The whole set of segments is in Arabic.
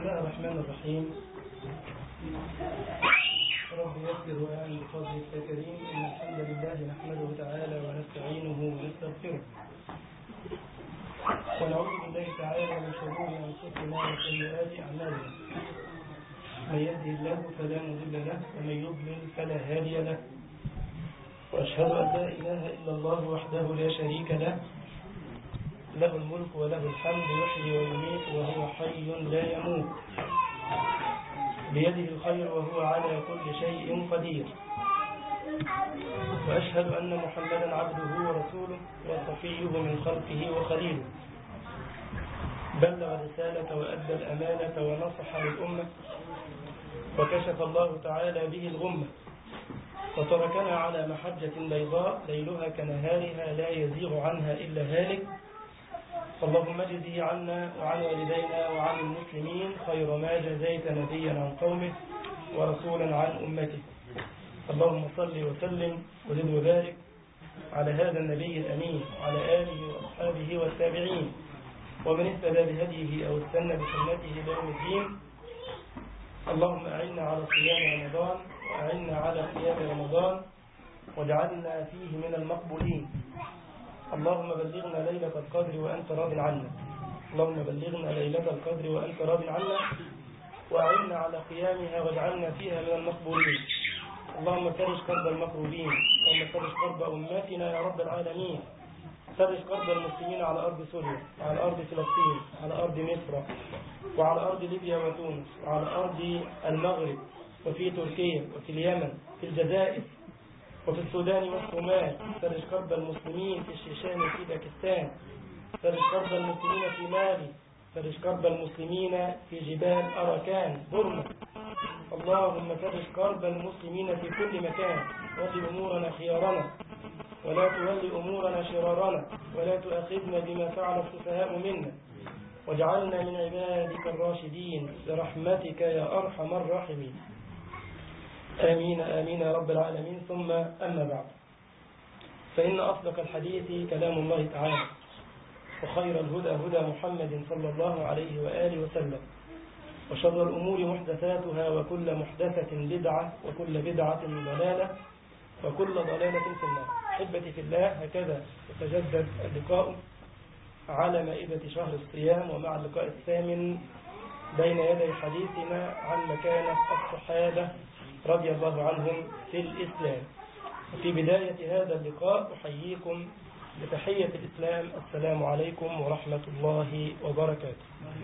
الله الرحمن الرحيم. رب يسر وأعن بفضلك يا كريم. إن الحمد لله نحمده تعالى ونستعينه ونستغفره ونعوذ بالله تعالى من شرور أنفسنا وسيئات أعمالنا. من يهده الله فلا مضل له ومن يضلل فلا هادي له، وأشهد أن لا إله إلا الله وحده لا شريك له، له الملك وله الحمد يحيي ويميت وهو حي لا يموت، بيده الخير وهو على كل شيء قدير. وأشهد أن محمدا عبده ورسوله وصفيه من خلقه وخليله، بلغ الرسالة وأدى الأمانة ونصح للأمة، وكشف الله تعالى به الغمة، وتركنا على محجة بيضاء ليلها كنهارها لا يزيغ عنها إلا هالك. اللهم اجزه عنا وعن والدينا وعن المسلمين خير ما جزيت نبيا عن قومه ورسولا عن أمته. اللهم صل وسلم وزد وبارك على هذا النبي الأمين وعلى آله وأصحابه والتابعين ومن اهتدى بهديه أو استنى بسنته إلى يوم الدين. اللهم أعنا على صيام رمضان وأعنا على قيام رمضان واجعلنا فيه من المقبولين. اللهم بلغنا ليلة القدر وأنت راض عنا. اللهم بلغنا ليلة القدر وأنت راض عنا وأعنا على قيامها واجعلنا فيها من المقبولين. اللهم فرج كرب المكروبين، اللهم فرج كرب أمتنا يا رب العالمين. فرج كرب المسلمين على أرض سوريا وعلى أرض فلسطين وعلى أرض مصر وعلى أرض ليبيا وتونس وعلى أرض المغرب وفي تركيا وفي اليمن في الجزائر وفي السودان والصومال. فرج كرب المسلمين في الشيشان وفي باكستان. فرج كرب المسلمين في مالي. فرج كرب المسلمين في جبال أراكان برما. اللهم فرج كرب المسلمين في كل مكان. ول أمورنا خيارنا ولا تول أمورنا شرارنا ولا تؤاخذنا بما فعل السفهاء منا واجعلنا من عبادك الراشدين برحمتك يا أرحم الراحمين. آمين آمين يا رب العالمين. ثم أما بعد، فإن أصدق الحديث كلام الله تعالى، وخير الهدى هدى محمد صلى الله عليه وآله وسلم، وشر الأمور محدثاتها وكل محدثة بدعة وكل بدعة ضلالة وكل ضلالة في النار. أحبتي في الله، هكذا يتجدد اللقاء على مائدة شهر الصيام ومع اللقاء الثامن بين يدي حديثنا عن مكانة الصحابة رضي الله عنهم في الإسلام. وفي بداية هذا اللقاء أحييكم بتحية الإسلام: السلام عليكم ورحمة الله وبركاته.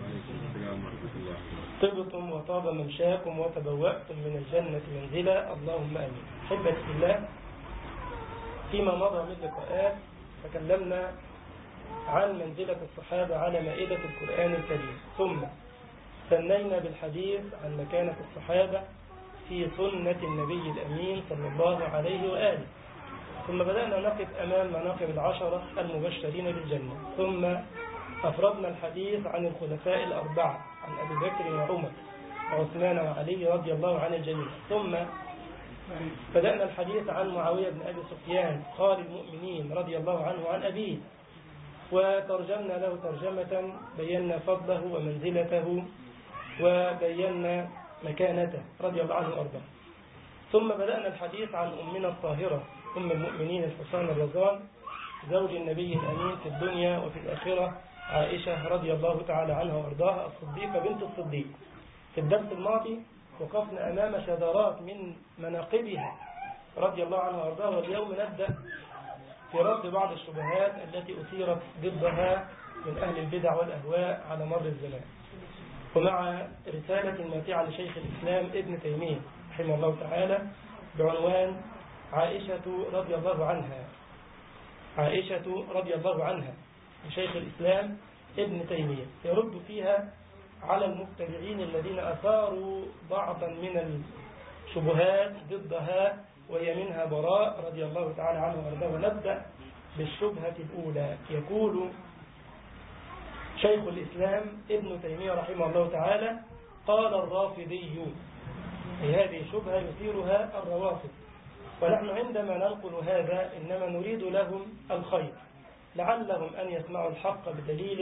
طبتم وطاب ممشاكم وتبوأتم من الجنة منزلا، اللهم آمين. أحبتي في الله، فيما مضى من لقاءات تكلمنا عن منزلة الصحابة على مائدة القرآن الكريم، ثم ثنينا بالحديث عن مكانة الصحابة في سنة النبي الأمين صلى الله عليه وآله، ثم بدأنا نقف أمام مناقب العشرة المبشرين بالجنة، ثم أفردنا الحديث عن الخلفاء الأربعة، عن أبي بكر وعمر وعثمان وعلي رضي الله عن الجميع، ثم بدأنا الحديث عن معاوية بن أبي سفيان خال المؤمنين رضي الله عنه وعن أبيه، وترجمنا له ترجمة بينا فضله ومنزلته وبينا مكانته رضي الله عنه وأرضاه. ثم بدأنا الحديث عن أمنا الطاهرة أم المؤمنين الحسين الرضوان زوج النبي الأمين في الدنيا وفي الآخرة، عائشة رضي الله تعالى عنها وأرضاها، الصديقة بنت الصديق. في الدرس الماضي وقفنا أمام شذرات من مناقبها رضي الله عنها وأرضاها، واليوم نبدأ في رد بعض الشبهات التي أثيرت ضدها من أهل البدع والأهواء على مر الزمان، ومع رسالة ماتعة لشيخ الإسلام ابن تيمية رحمه الله تعالى بعنوان عائشة رضي الله عنها. عائشة رضي الله عنها لشيخ الإسلام ابن تيمية، يرد فيها على المبتدعين الذين أثاروا بعضا من الشبهات ضدها، وهي منها براء رضي الله تعالى عنه وارضاه. ونبدأ بالشبهة الأولى. يقول شيخ الإسلام ابن تيمية رحمه الله تعالى: قال الرافضي. هذه شبهة يثيرها الروافض، ونحن عندما ننقل هذا إنما نريد لهم الخير، لعلهم أن يسمعوا الحق بدليله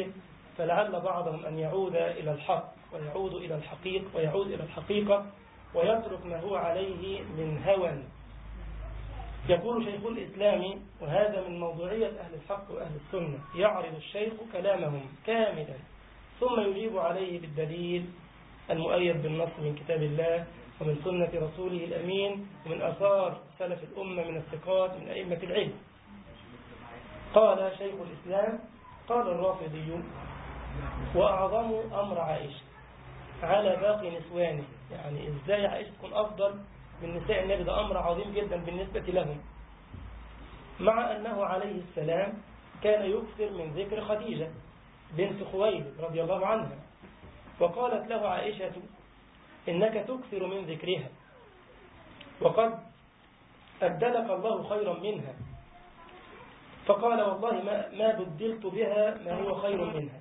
فلعل بعضهم أن يعود إلى الحق ويعود إلى الحقيقة ويترك ما هو عليه من هوى. يقول شيخ الإسلام، وهذا من موضوعية أهل الحق وأهل السنة، يعرض الشيخ كلامهم كاملا ثم يجيب عليه بالدليل المؤيد بالنص من كتاب الله ومن سنة رسوله الأمين ومن آثار سلف الأمة من الثقات من أئمة العلم. قال شيخ الإسلام: قال الرافضي: وأعظم أمر عائشة على باقي نسوانه، يعني إزاي عائشة تكون أفضل من نساء النبي، ده أمر عظيم جدا بالنسبة لهم، مع أنه عليه السلام كان يكثر من ذكر خديجة بنت خويلد رضي الله عنها، وقالت له عائشة: إنك تكثر من ذكرها وقد أبدلك الله خيرا منها. فقال: والله ما بدلت بها ما هو خير منها،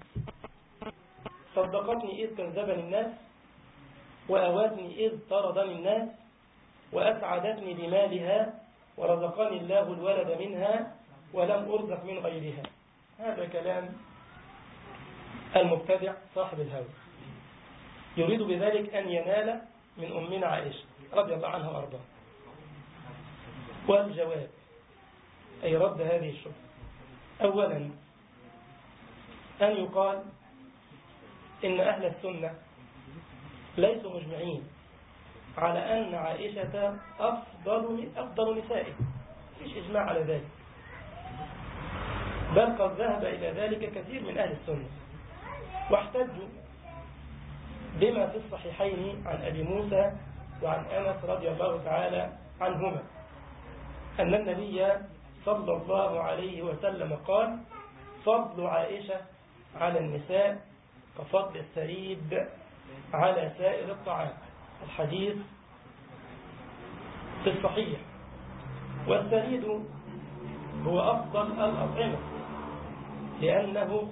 صدقتني إذ كذبني الناس، وأواتني إذ طردني الناس، وأسعدتني بمالها، ورزقني الله الولد منها، ولم أرزق من غيرها. هذا كلام المبتدع صاحب الهوى، يريد بذلك أن ينال من أمنا عائشة رضي الله عنها وأرضاها. والجواب أي رد هذه الشبهة: أولا أن يقال إن أهل السنة ليسوا مجمعين على أن عائشة أفضل نسائه، مفيش إجماع على ذلك، بل قد ذهب إلى ذلك كثير من أهل السنة، واحتجوا بما في الصحيحين عن أبي موسى وعن أنس رضي الله تعالى عنهما أن النبي صلى الله عليه وسلم قال: فضل عائشة على النساء كفضل الثريد على سائر الطعام. الحديث في الصحيح. والثريد هو أفضل الأطعمة لأنه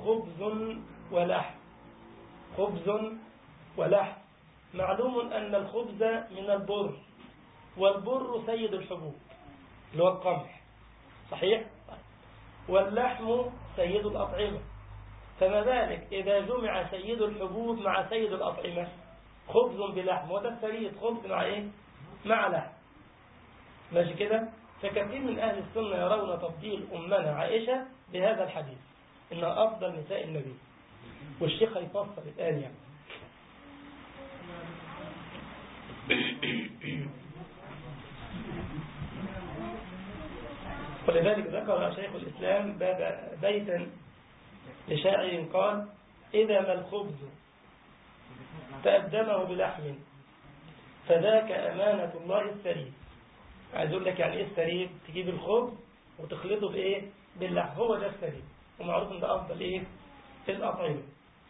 خبز ولحم. معلوم أن الخبز من البر، والبر سيد الحبوب اللي هو القمح، صحيح؟ واللحم سيد الأطعمة، فما بالك إذا جمع سيد الحبوب مع سيد الأطعمة، خبز بلحم، وده الثريد، خبز مع إيه؟ مع لحم، ماشي كده؟ فكثير من أهل السنة يرون تفضيل أمنا عائشة بهذا الحديث إنها أفضل نساء النبي، والشيخ هيفسر الآن يعني. ولذلك ذكر شيخ الإسلام بيتا لشاعر قال: إذا ما الخبز تقدمه بلحم فذاك أمانة الله الثريد. عايز أقول لك يعني إيه الثريد؟ تجيب الخبز وتخلطه بإيه؟ باللحم، هو ده الثريد، ومعروف إن ده أفضل إيه؟ الأطعمة.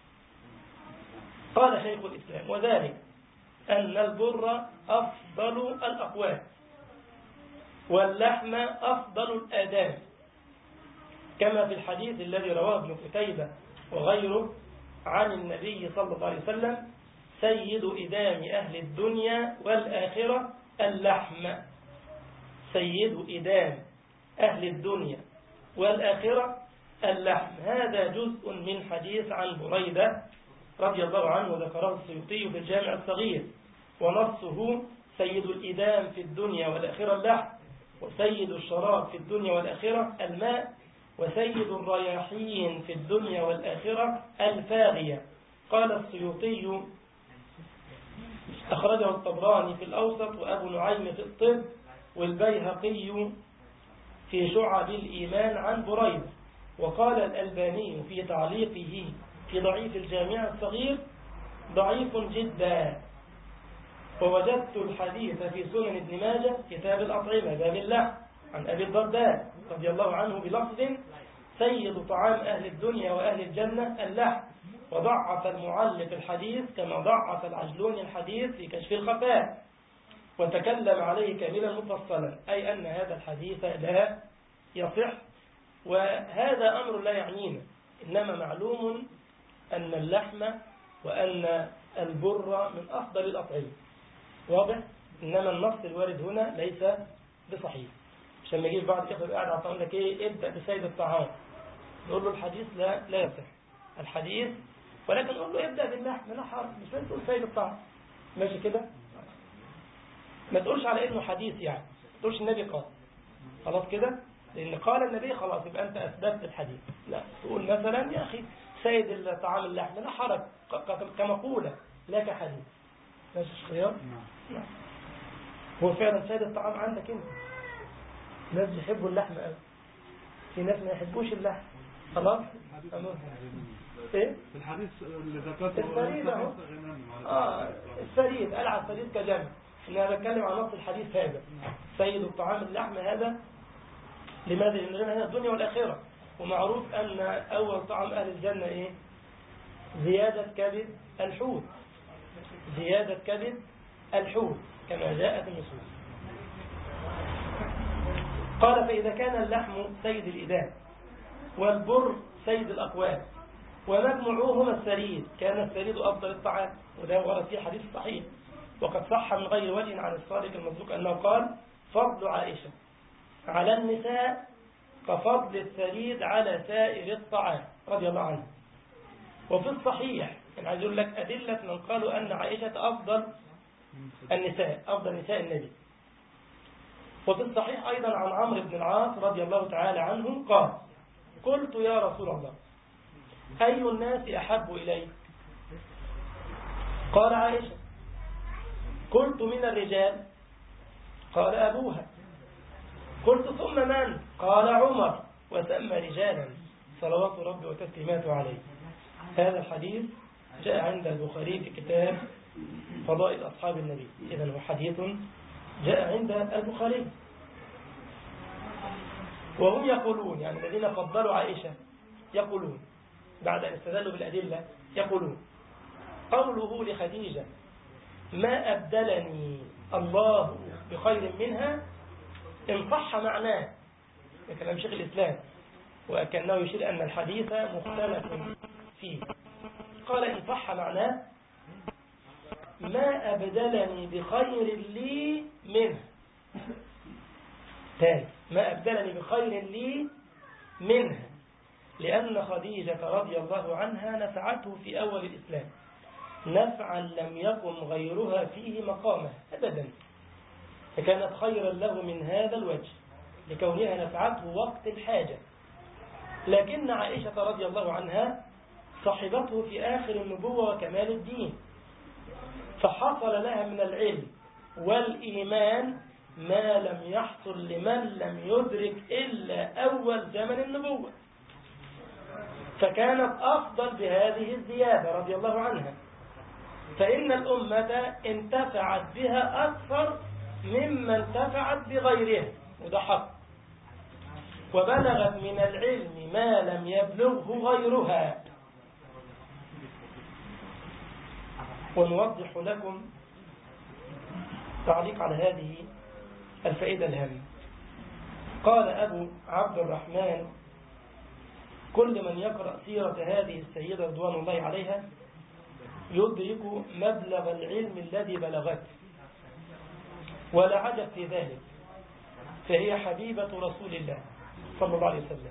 قال شيخ الإسلام: وذلك أن البر أفضل الأقوات، واللحم أفضل الآدام، كما في الحديث الذي رواه ابن قتيبة وغيره عن النبي صلى الله عليه وسلم: سيد إدام أهل الدنيا والآخرة اللحم. سيد إدام أهل الدنيا والآخرة اللحم. هذا جزء من حديث عن بريدة رضي الله عنه ذكره السيوطي في الجامع الصغير، ونصه: سيد الإدام في الدنيا والآخرة اللحم، وسيد الشراب في الدنيا والآخرة الماء، وسيد الرياحين في الدنيا والآخرة الفاغية. قال السيوطي: أخرجه الطبراني في الأوسط، وأبو نعيم في الطب، والبيهقي في شعب الإيمان عن بريدة. وقال الألباني في تعليقه في ضعيف الجامع الصغير: ضعيف جدا. ووجدت الحديث في سنن ابن ماجه كتاب الأطعمة باب اللحم عن أبي الدرداء رضي الله عنه بلفظ: سيد طعام أهل الدنيا وأهل الجنة اللحم. وضعف المعلق الحديث كما ضعف العجلون الحديث في كشف الخفاء، وتكلم عليه كاملا مفصلا، أي أن هذا الحديث لا يصح. وهذا أمر لا يعنينا، إنما معلوم أن اللحم وأن البر من أفضل الأطعمة، واضح؟ إنما النص الوارد هنا ليس بصحيح. عشان ما يجيب بعض الإخوة قاعد عطاهم لك إيه؟ ابدأ بسيد الطعام، نقول له الحديث لا يصح، الحديث، ولكن قول له ابدأ باللحم لا حرج، مش لازم تقول سيد الطعام. ماشي كده؟ ما تقولش على انه حديث، يعني ما تقولش النبي قال خلاص كده، لان قال النبي خلاص يبقى انت اثبتت الحديث. لا، تقول مثلا يا اخي سيد الطعام اللحم لا حرج كمقولة لا كحديث. ماشي خيار؟ نعم. هو فعلا سيد الطعام عندك انت، ناس يحبوا اللحم قوي، في ناس ما يحبوش اللحم. خلاص ايه في الحديث اللي ذكرته الفريد اهو. الفريد قال على الفريد كجمع، انا بتكلم عن نص الحديث هذا سيد الطعام اللحم هذا. لماذا؟ لان لنا هنا الدنيا والاخره، ومعروف ان اول طعام اهل الجنه ايه؟ زياده كبد الحوت، زياده كبد الحوت كما جاءت النصوص. قال فإذا كان اللحم سيد الإدام والبر سيد الأقوات ومجموعهما السريد، كان السريد أفضل الطعام، وده ورد فيه حديث صحيح وقد صح من غير وجه عن الصادق المصدوق أنه قال فضل عائشة على النساء كفضل السريد على سائر الطعام رضي الله عنه. وفي الصحيح يعني عايز أقول لك أدلة من قالوا أن عائشة أفضل النساء، أفضل نساء النبي. وفي الصحيح أيضا عن عمرو بن العاص رضي الله تعالى عنه قال قلت يا رسول الله أي الناس أحب إليك؟ قال عائشة. قلت من الرجال؟ قال أبوها. قلت ثم من؟ قال عمر، وسمى رجالا صلوات ربي وتسليماته عليه. هذا الحديث جاء عند البخاري في كتاب فضائل أصحاب النبي، إذن هو حديث جاء عند البخاري. وهم يقولون يعني الذين فضلوا عائشة يقولون بعد أن استدلوا بالأدلة يقولون قوله لخديجة ما أبدلني الله بخير منها إن صح معناه، كلام شيخ الإسلام، وكأنه يشير أن الحديث مختلف فيه. قال إن صح معناه ما أبدلني بخير لي منه. ثاني ما أبدلني بخير لي منها، لأن خديجة رضي الله عنها نفعته في أول الإسلام نفعا لم يقم غيرها فيه مقامه أبدا، فكانت خيرا له من هذا الوجه لكونها نفعته وقت الحاجة. لكن عائشة رضي الله عنها صحبته في آخر النبوة وكمال الدين، فحصل لها من العلم والإيمان ما لم يحصل لمن لم يدرك إلا أول زمن النبوة، فكانت أفضل بهذه الزيادة رضي الله عنها. فإن الأمة انتفعت بها أكثر مما انتفعت بغيرها، وده حق، وبلغت من العلم ما لم يبلغه غيرها. ونوضح لكم تعليق على هذه الفائدة الهامة. قال أبو عبد الرحمن كل من يقرأ سيرة هذه السيدة رضوان الله عليها يدرك مبلغ العلم الذي بلغته، ولا عجب في ذلك، فهي حبيبة رسول الله صلى الله عليه وسلم،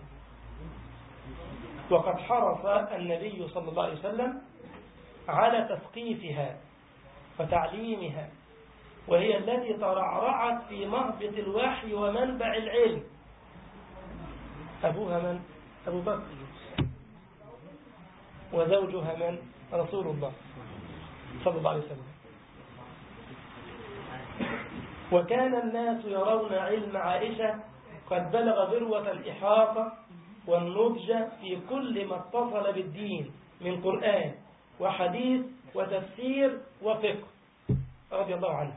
وقد حرص النبي صلى الله عليه وسلم على تثقيفها وتعليمها، وهي التي ترعرعت في مهبط الوحي ومنبع العلم. أبوها من؟ أبو بكر، وزوجها من؟ رسول الله صلى الله عليه وسلم. وكان الناس يرون علم عائشة قد بلغ ذروة الإحاطة والنضج في كل ما اتصل بالدين من قرآن وحديث وتفسير وفقه رضي الله عنه.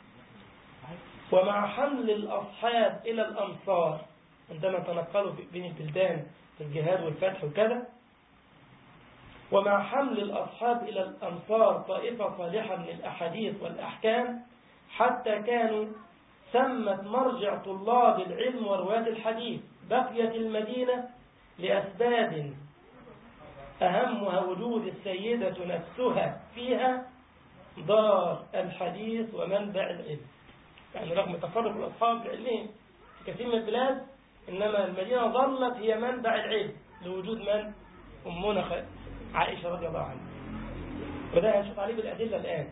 ومع حمل الأصحاب إلى الأمصار عندما تنقلوا بين البلدان في الجهاد والفتح وكذا، ومع حمل الأصحاب إلى الأمصار طائفة صالحة من الأحاديث والأحكام، حتى كانوا سمت مرجع طلاب العلم ورواة الحديث. بقيت المدينة لأسباب أهمها وجود السيدة نفسها فيها دار الحديث ومنبع العلم. يعني رغم تفرق الأصحاب العلمين في كثير من البلاد، إنما المدينة ظلت هي منبع العلم لوجود من؟ أمنا عائشة رضي الله عنها، وده هنشوف عليه بالأدلة الآن.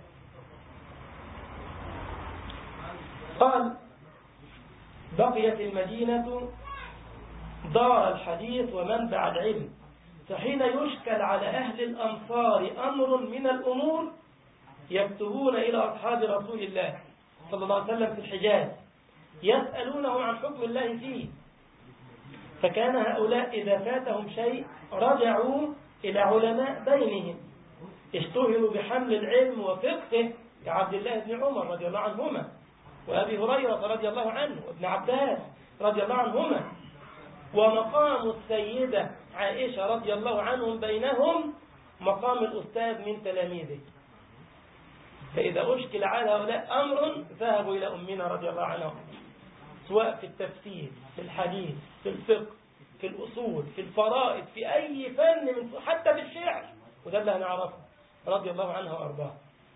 قال: بقيت المدينة دار الحديث ومنبع العلم، فحين يشكل على أهل الأمصار أمر من الأمور يكتبون إلى أصحاب رسول الله صلى الله عليه وسلم في الحجاز يسألونهم عن حكم الله فيه، فكان هؤلاء إذا فاتهم شيء رجعوا إلى علماء بينهم اشتهروا بحمل العلم وفقه كعبد الله بن عمر رضي الله عنهما، وأبي هريرة رضي الله عنه، وابن عباس رضي الله عنهما، ومقام السيدة عائشة رضي الله عنهم بينهم مقام الأستاذ من تلاميذه. فإذا أشكل على هؤلاء أمر ذهبوا إلى أمنا رضي الله عنها، سواء في التفسير، في الحديث، في الفقه، في الأصول، في الفرائض، في أي فن، من حتى في الشعر، وده اللي هنعرفه رضي الله عنها وأرضاها.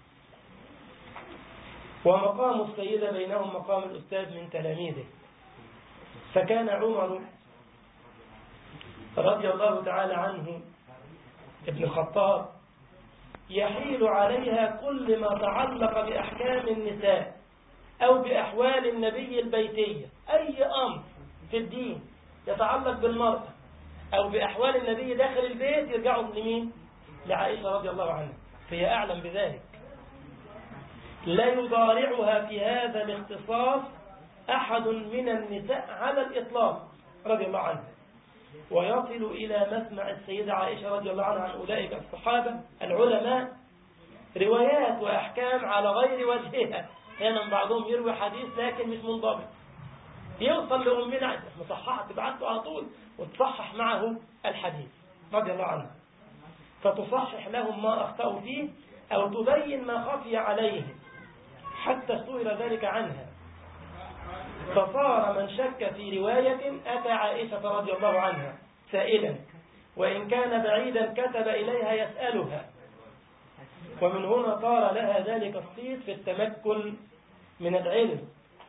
ومقام السيدة بينهم مقام الأستاذ من تلاميذه. فكان عمر رضي الله تعالى عنه ابن الخطاب يحيل عليها كل ما تعلق بأحكام النساء أو بأحوال النبي البيتية، أي أمر في الدين يتعلق بالمرأة أو بأحوال النبي داخل البيت يرجعوا لمين؟ لعائشة رضي الله عنها، فهي أعلم بذلك. لا يضارعها في هذا الاختصاص أحد من النساء على الإطلاق رضي الله عنها، ويصل إلى مسمع السيدة عائشة رضي الله عنها عن أولئك الصحابة العلماء روايات وأحكام على غير وجهها. كان بعضهم يروي حديث لكن مش منضبط، يوصل لأمنا مصححة تبعته على طول وتصحح معه الحديث رضي الله عنها، فتصحح لهم ما أخطأوا فيه أو تبين ما خفي عليهم حتى اشتهر ذلك عنها. فصار من شك في رواية أتى عائشة رضي الله عنها سائلا، وإن كان بعيدا كتب إليها يسألها، ومن هنا صار لها ذلك الصيت في التمكن من العلم.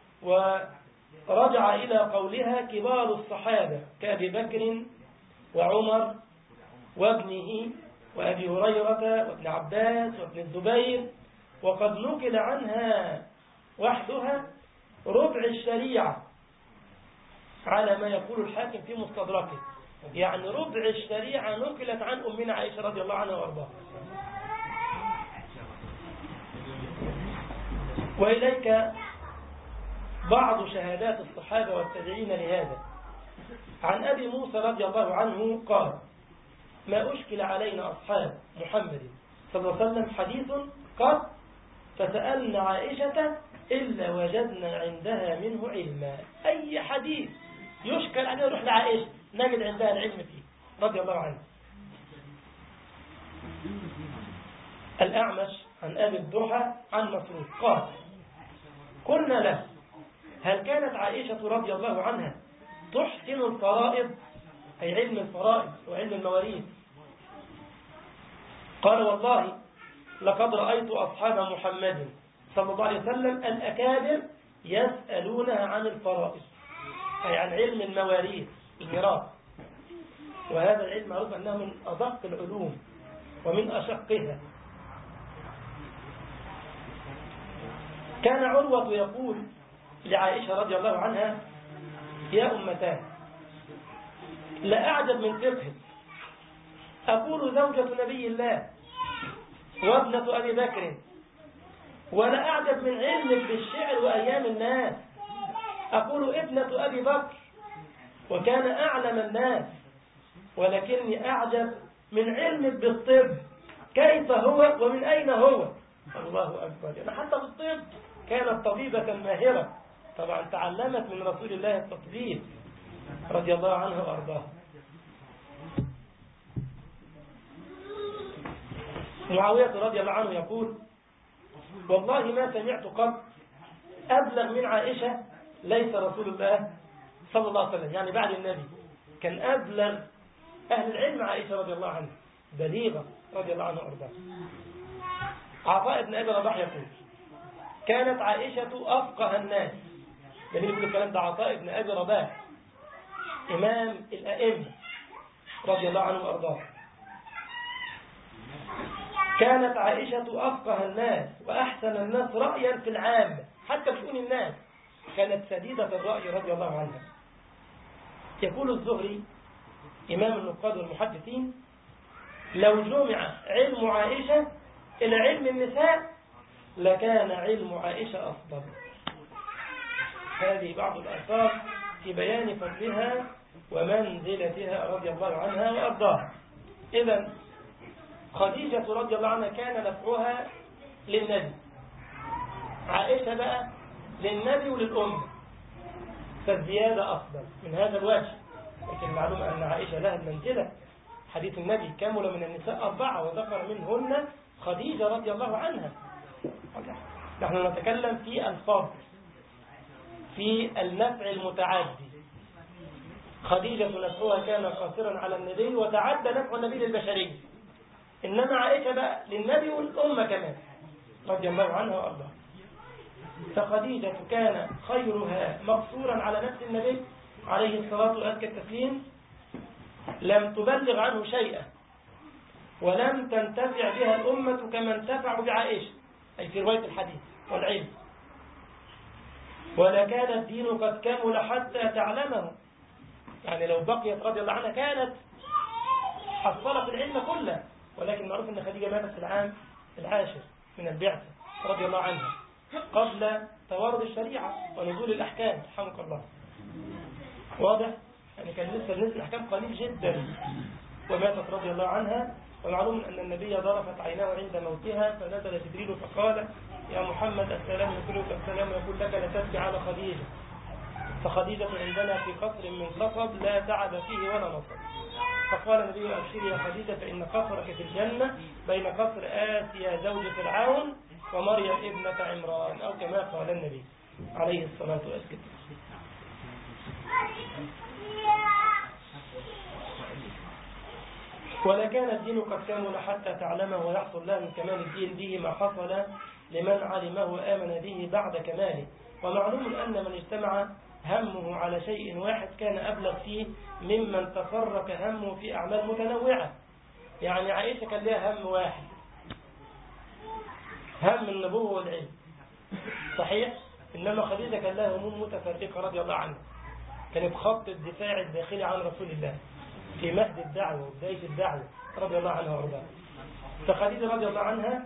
ورجع إلى قولها كبار الصحابة كأبي بكر وعمر وابنه وأبي هريرة وابن عباس وابن الزبير، وقد نقل عنها وحدها ربع الشريعة على ما يقول الحاكم في مستدركه، يعني ربع الشريعة نقلت عن أمنا عائشة رضي الله عنها وارضاها. وإليك بعض شهادات الصحابة والتابعين لهذا. عن أبي موسى رضي الله عنه قال: ما أشكل علينا أصحاب محمد صلى الله عليه وسلم حديث قط فسألنا عائشة إلا وجدنا عندها منه علما. أي حديث يشكل عليه نروح لعائشة نجد عندها العلم فيه رضي الله عنه. الأعمش عن أبي الضحى عن مسروق قال: قلنا له: هل كانت عائشة رضي الله عنها تحسن الفرائض، أي علم الفرائض وعلم المواريث؟ قال: والله لقد رأيت أصحاب محمد صلى الله عليه وسلم الأكابر يسألونها عن الفرائض، أي عن علم المواريث الميراث، وهذا العلم معروف أنه من أدق العلوم ومن أشقها. كان عروة يقول لعائشة رضي الله عنها: يا أمتاه لا أعجب من فقهك، أقول زوجة نبي الله وابنة أبي بكر، ولا أعجب من علمك بالشعر وأيام الناس، أقول ابنة أبي بكر وكان أعلم الناس، ولكني أعجب من علمك بالطب، كيف هو ومن أين هو؟ الله أكبر. يعني حتى بالطب كانت طبيبة ماهرة، طبعا تعلمت من رسول الله التطبيب رضي الله عنه وأرضاه. معاوية رضي الله عنه يقول: والله ما سمعت قط أبلغ من عائشة ليس رسول الله صلى الله عليه وسلم، يعني بعد النبي كان أبلغ أهل العلم عائشة رضي الله عنها، بليغة رضي الله عنها وأرضاه. عطاء بن أبي رباح يقول: كانت عائشة أفقه الناس. دليل يقول الكلام ده عطاء بن أبي رباح إمام الأئمة رضي الله عنه وأرضاه. كانت عائشة أفقه الناس وأحسن الناس رأيا في العام حتى في شؤون الناس، كانت سديدة الرأي رضي الله عنها. يقول الزهري إمام النقاد والمحدثين: لو جمع علم عائشة إلى علم النساء لكان علم عائشة أفضل. هذه بعض الآثار في بيان فضلها ومنزلتها رضي الله عنها وأرضاها. إذن خديجة رضي الله عنها كان نفعها للنبي، عائشة بقى للنبي وللأمة، فالزيادة أفضل من هذا الوجه. لكن معلوم أن عائشة لها المنزلة، حديث النبي: كمل من النساء 4 وذكر منهن خديجة رضي الله عنها. نحن نتكلم في الفضل، في النفع المتعدي. خديجة نفعها كان قاصرا على النبي وتعدى نفع النبي للبشرية، إنما عائشة بقى للنبي والأمة كمان رضي الله عنها وأرضاها. فخديجة كان خيرها مقصورا على نفس النبي عليه الصلاة وأزكى التسليم، لم تبلغ عنه شيئا ولم تنتفع بها الأمة كما انتفعوا بعائشة، أي في رواية الحديث والعلم. ولكان الدين قد كمل حتى تعلمه، يعني لو بقيت رضي الله عنها كانت حصلت العلم كله. ولكن معروف أن خديجة ماتت في العام 10 من البعثة رضي الله عنها، قبل توارد الشريعة ونزول الأحكام رحمك الله. واضح؟ يعني كان لسه نزل الأحكام قليل جدا وماتت رضي الله عنها. ومعلوم أن النبي ضرفت عيناه عند موتها، فنزل جبريل فقال: يا محمد السلام يقولك السلام يقول لك لا تبكي على خديجة، فخديجة عندنا في قصر من قصب لا تعب فيه ولا نصب. فقال النبي: أبشري يا خديجة فإن قصرك في الجنة بين قصر آسيا زوج فرعون ومريم ابنة عمران، أو كما قال النبي عليه الصلاة والسلام. ولكان الدين قد كمل حتى تعلمه ويحصل له من كمال الدين به ما حصل لمن علمه وآمن به بعد كماله. ومعلوم أن من اجتمع همه على شيء واحد كان أبلغ فيه ممن تفرق همه في أعمال متنوعة. يعني عائشة كان لها هم واحد، هم النبوة والعلم، صحيح؟ إنما خديجة كان لها هموم متفرقة رضي الله عنها، كانت خط الدفاع الداخلي عن رسول الله في مهد الدعوة وبداية الدعوة رضي الله عنها وارضاها. فخديجة رضي الله عنها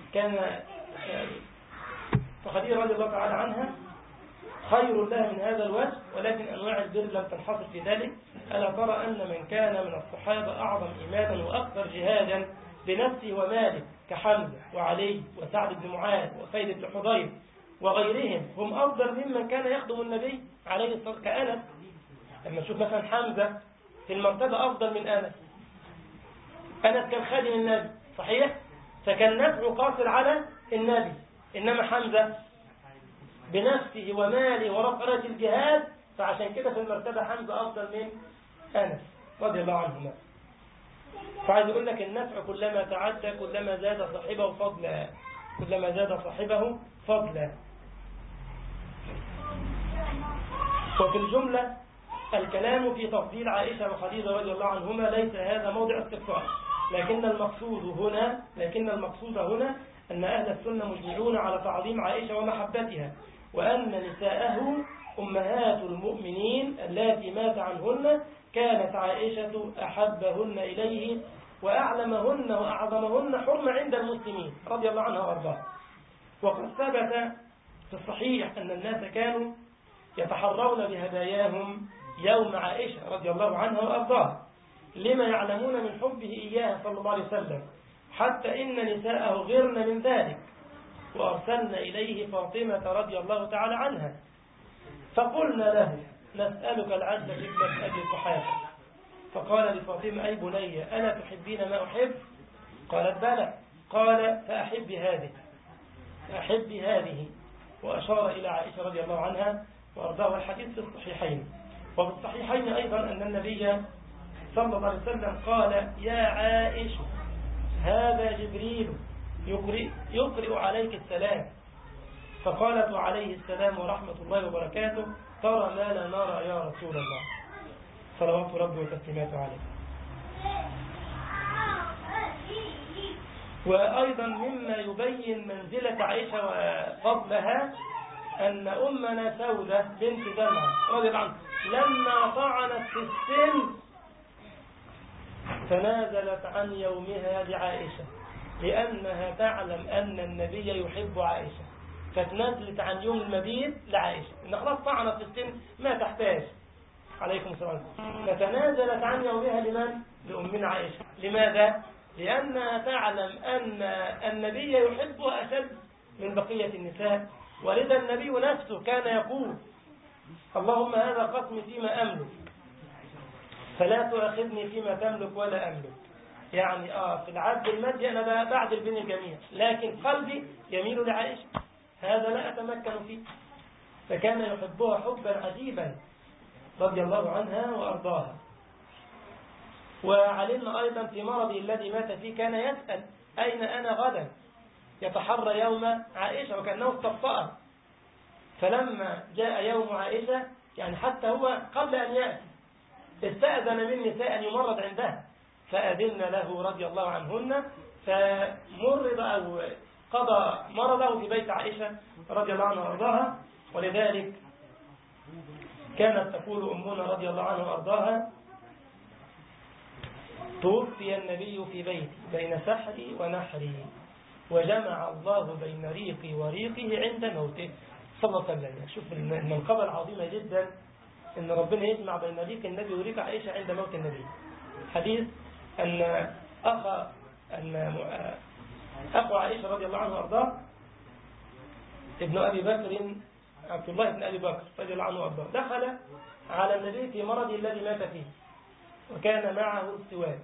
فخديجة رضي الله تعالى عنها خير لها من هذا الوجه. ولكن أنواع البر لم تنحصر في ذلك. ألا ترى أن من كان من الصحابة أعظم إيمانا وأكثر جهادا بنفسه وماله كحمزة وعلي وسعد بن معاذ وسيد بن حضير وغيرهم هم أفضل ممن كان يخدم النبي عليه الصلاة والسلام كأنس. لما نشوف مثلا حمزة في المرتبة أفضل من أنس. أنس كان خادم النبي صحيح، فكان نفعه قاصر على النبي، إنما حمزة بنفسه وماله ورفعة الجهاد، فعشان كده في المرتبة حمزة أفضل من أنس رضي الله عنهما. فعايز أقول لك النفع كلما تعدى كلما زاد صاحبه فضلا، كلما زاد صاحبه فضلا. وفي الجملة الكلام في تفضيل عائشة وخديجة رضي الله عنهما ليس هذا موضع استقصاء، لكن المقصود هنا أن أهل السنة مجمعون على تعظيم عائشة ومحبتها، وأن نساءه أمهات المؤمنين اللاتي مات عنهن كانت عائشة أحبهن إليه وأعلمهن وأعظمهن حرمة عند المسلمين رضي الله عنها وارضاها. وقد ثبت في الصحيح أن الناس كانوا يتحرون بهداياهم يوم عائشة رضي الله عنها وأرضاها لما يعلمون من حبه إياها صلى الله عليه وسلم، حتى إن نساءه غرن من ذلك وأرسلنا إليه فاطمة رضي الله تعالى عنها فقلنا له: نسألك العدل في ابنة أبي قحافة. فقال لفاطمة: أي بني ألا تحبين ما أحب؟ قالت: بلى. قال: فأحبي هذه وأشار إلى عائشة رضي الله عنها وأرضاها. الحديث في الصحيحين. وفي الصحيحين أيضا أن النبي صلى الله عليه وسلم قال: يا عائشة هذا جبريل يقرئ عليك السلام. فقالت: وعليه السلام ورحمة الله وبركاته، ترى ما لا نرى يا رسول الله، صلوات ربي وتسليماته عليه. وأيضا مما يبين منزلة عائشة وفضلها أن أمنا سودة بنت زمعة رضي الله عنها لما طعنت في السن تنازلت عن يومها لعائشة لأنها تعلم أن النبي يحب عائشة، فتنازلت عن يوم المبيت لعائشة إن خلاص طعنت في السن ما تحتاج. عليكم السلام. فتنازلت عن يومها لمن؟ لأمنا عائشة. لماذا؟ لأنها تعلم أن النبي يحبها أشد من بقية النساء، ولذا النبي نفسه كان يقول اللهم هذا قسمي فيما أملك فلا تؤاخذني فيما تملك ولا أملك. يعني في العدل المادي أنا بعدل بين الجميع، لكن قلبي يميل لعائشة، هذا لا أتمكن فيه. فكان يحبها حبا عجيبا رضي الله عنها وأرضاها. وعلمنا أيضا في مرضه الذي مات فيه كان يسأل أين أنا غدا، يتحرى يوم عائشة وكأنه استبطأ. فلما جاء يوم عائشة يعني حتى هو قبل أن يأتي استأذن من نساء أن يمرض عندها، فأذن له رضي الله عنهن فمرض أو قضى مرضه في بيت عائشة رضي الله عنها وأرضاها. ولذلك كانت تقول أمنا رضي الله عنها وأرضاها توفي النبي في بيتي بين سحري ونحري وجمع الله بين ريقي وريقه عند موته صلى الله عليه وسلم. شوف المنقبة العظيمة جدا إن ربنا يجمع بين ريق النبي وريق عائشة عند موت النبي. حديث أن أخو عائشة رضي الله عنه وأرضاه ابن أبي بكر عبد الله بن أبي بكر رضي الله عنه وأرضاه دخل على النبي في مرضه الذي مات فيه وكان معه السواك،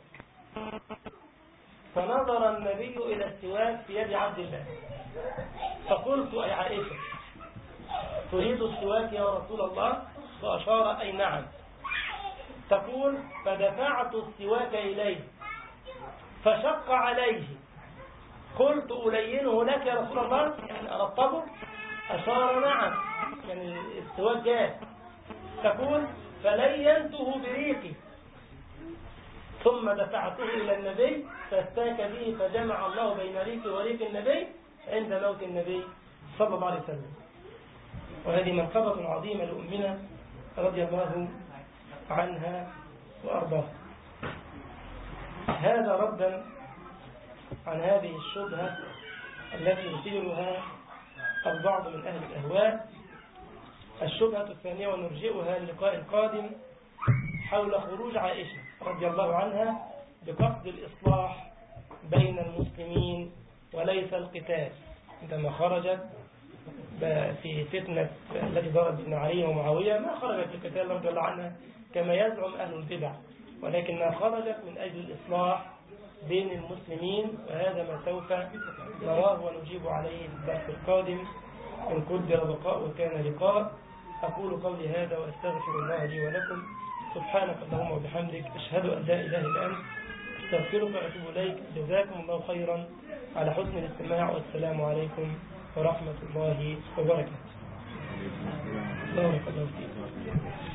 فنظر النبي إلى السواك في يد عبد الله فقلت أي عائشة تريد السواك يا رسول الله؟ فأشار أي نعم. تقول فدفعت السواك إليه فشق عليه، قلت ألينه لك يا رسول الله يعني أرطبه؟ أشار نعم يعني السواك جاء. تقول فلينته بريقي ثم دفعته إلى النبي فاستاك به فجمع الله بين ريقي وريق النبي عند موت النبي صلى الله عليه وسلم. وهذه منقبة عظيمة لأمنا رضي الله عنها وأرضاها. هذا ردا عن هذه الشبهة التي يثيرها البعض من أهل الأهواء. الشبهة الثانية ونرجئها اللقاء القادم حول خروج عائشة رضي الله عنها بقصد الإصلاح بين المسلمين وليس القتال، عندما خرجت في فتنة التي ضربت بين علي ومعاوية ما خرجت القتال رضي الله عنها كما يزعم أهل البدع، ولكنها خرجت من أجل الإصلاح بين المسلمين. وهذا ما سوف نراه ونجيب عليه في الدرس القادم إن قدر بقاء وكان لقاء. أقول قولي هذا وأستغفر الله لي ولكم. سبحانك اللهم وبحمدك أشهد أن لا إله إلا أنت أستغفرك وأتوب إليك. جزاكم الله خيرا على حسن الاستماع والسلام عليكم ورحمة الله وبركاته. بارك الله فيكم.